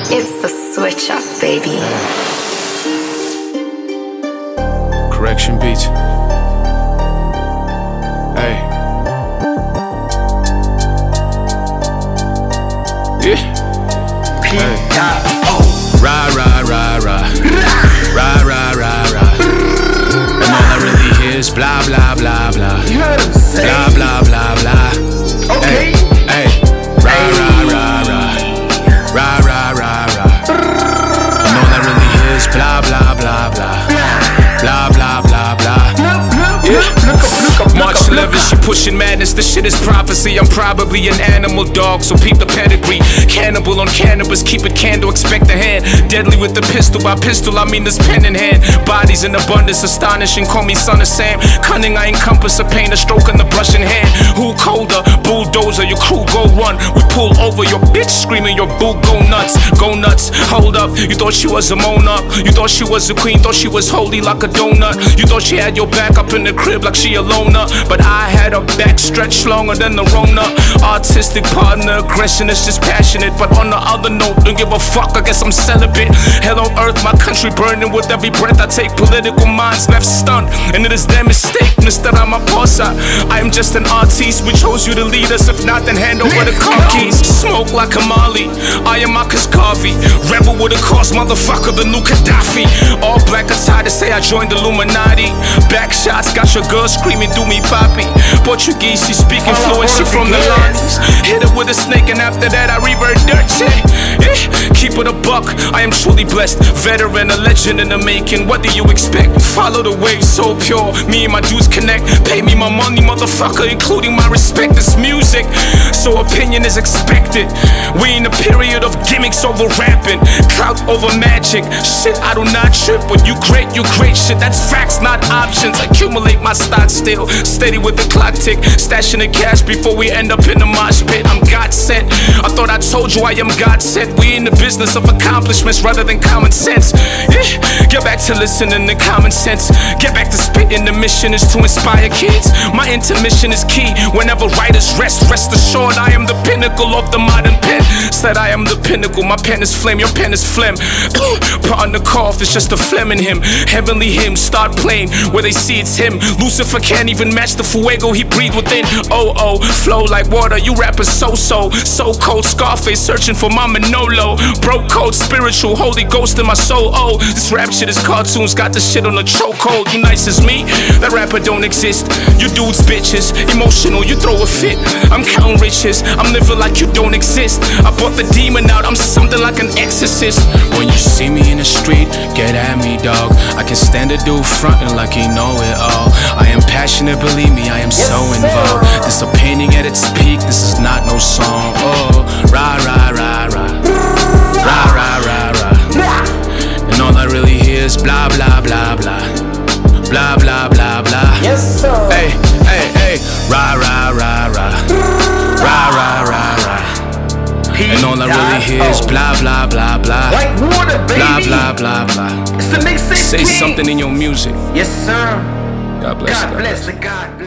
It's the switch up, baby. Correction beats. Hey. Yeah. P.O. Rah, rah, rah, rah. Rah, rah, rah, rah. And all I really hear is blah, blah, blah, blah. You heard him say. Blah, blah, blah, blah. Okay. Hey, hey. Rah, rah, rah, rah. Rah, rah, rah, rah. And all I really hear is blah, blah, blah, blah. Blah, blah, blah, blah. March 11, she pushing madness, this shit is prophecy. I'm probably an animal dog, so peep the pedigree. Cannibal on cannabis, keep it candle, expect a hand. Deadly with the pistol, by pistol I mean this pen in hand. Bodies in abundance, astonishing, call me son of Sam. Cunning, I encompass a pain, a stroke in the brush in hand. Who colder? Bulldozer, your crew go run. We pull over, your bitch screaming, your boo go nuts. Go nuts, hold up, you thought she was a monarch. You thought she was a queen, thought she was holy like a donut. You thought she had your back up in the crib like she a loner. But I had her back stretched longer than the Rona. Artistic partner, aggression is just passionate. But on the other note, don't give a fuck, I guess I'm celibate. Hell on earth, my country burning with every breath I take. Political minds left stunned, and it is their mistake. Mr. Ramaphosa, I am just an artiste. We chose you to lead us, if not then hand over the car keys. Smoke like a Mali, I am Marcus Garvey. Rebel with a cause, motherfucker, the new Gaddafi. All black attire to say I joined the Illuminati. Back shots, got your girl screaming, do me papi. Portuguese, she speaking fluent, she from the lines. Hit her with a snake and after that I revert dirt, keep it a buck, I am truly blessed. Veteran, a legend in the making, what do you expect? Follow the wave, so pure, me and my dudes connect. Pay me my money, motherfucker, including my respect. This music, so opinion is expected. We in a period of gimmicks over rapping, clout over magic. Shit, I do not trip, when you great shit. That's facts, not options. Accumulate my stock still, steady with the clock tick. Stashing the cash before we end up in the mosh pit. I'm God sent, I thought I told you I am God sent. We in the business of accomplishments rather than common sense. Get back to listening to common sense. Get back to spitting, the mission is to inspire kids. My intermission is key, whenever writers rest assured I am the pinnacle of the modern pen. Said I am the pinnacle, my pen is flame, your pen is phlegm. Pardon the cough, it's just a phlegm in him. Heavenly hymn, start playing where they see it's him. Lucifer can't even match the fuego he breathed within. Oh, flow like water, you rappers so cold. Scarface searching for my Manolo. Broke code, spiritual, Holy Ghost in my soul. Oh, this rap shit is cartoons, got the shit on the chokehold. You nice as me, that rapper don't exist. You dudes bitches, emotional, you throw a fit. I'm counting riches, I'm living like you don't exist. I brought the demon out, I'm something like an exorcist. When you see me in the street, get at me, dog. I can stand a dude frontin' like he know it all. I am passionate, believe me, I am so involved. This a painting at its peak, this is not no song. Oh, rah, rah, rah, rah. Rah, rah, rah, rah. And all I really hear is blah, blah, blah, blah. Blah, blah, blah, blah. Yes, sir. Hey, hey, hey. Rah, rah, rah, rah. Rah, rah, rah, rah. And all I really hear is blah, blah, blah, blah. Like water, baby. Blah, blah, blah, blah. It's the mixtape. Say something in your music. Yes, sir. God bless. God bless.